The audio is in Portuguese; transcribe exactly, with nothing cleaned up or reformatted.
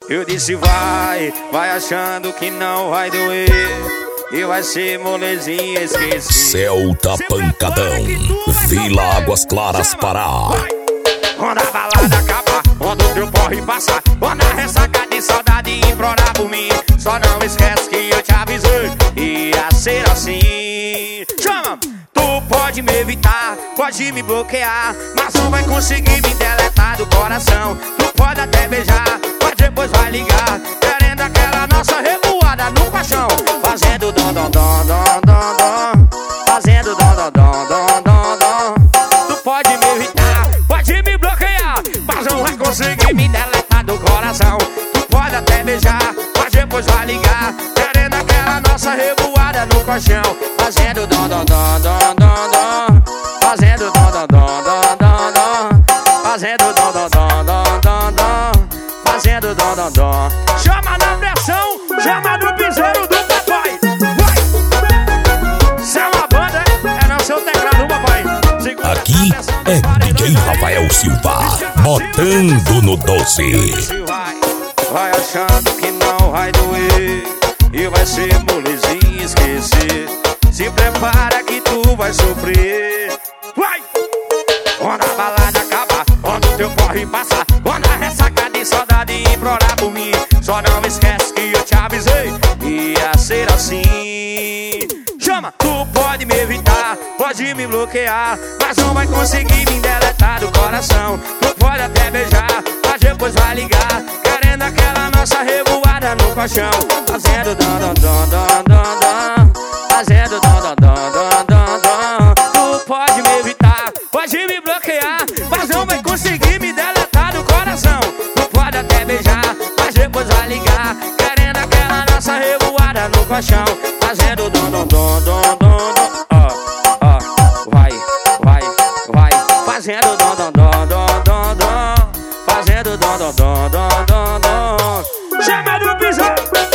Eu disse vai, vai achando que não vai doer e vai ser molezinha esquecer. Celta Pancadão, Vila Águas Claras, Pará. Quando a balada acabar, quando o teu porre passar, quando a ressaca de saudade implorar por mim, só não esquece que eu te avisei, ia ser assim. Chama! Tu pode me evitar, pode me bloquear, mas não vai conseguir me deletar do coração. Tu pode até beijar, mas depois vai ligar, querendo aquela nossa revoada no caixão. Fazendo dom dom dom dom dom dom, fazendo dom dom dom dom dom dom. Tu pode me evitar, pode me bloquear, mas não vai conseguir me deletar do coração. Tu pode até beijar, mas depois vai ligar, querendo aquela nossa revoada no colchão. Fazendo dom dom dom dom dom dom, fazendo dom dom dom dom dom dom, fazendo dom dom dom dom dom dom, fazendo dom dom dom. Chama na pressão, chama no piseiro do papai. Vai! Se é uma banda, é não seu teclado, papai. Segura. Aqui é D J Rafael Silva, botando no doce. Vai, vai achando que não vai doer e vai ser molezinha esquecer. Se prepara que tu vai sofrer. Vai! Quando a balada acabar, quando o teu corre passar, quando a ressaca de saudade implorar por mim, só não esquece que eu te avisei, ia ser assim. Chama! Tu pode me evitar, pode me bloquear, mas não vai conseguir me deletar do coração. Tu pode até beijar, mas depois vai ligar, querendo aquela nossa revoada no colchão. Fazendo dom dom dom dom dom dom, fazendo dom dom dom dom dom dom. Tu pode me evitar, pode me bloquear, mas não vai conseguir me deletar do coração. Tu pode até beijar, mas depois vai ligar, querendo aquela nossa revoada no colchão. Fazendo dom dom dom dom dom dom, ó, ó, vai, vai, vai. Fazendo dom dom dom dom dom dom, fazendo dom dom dom dom dom dom. Chama do piso.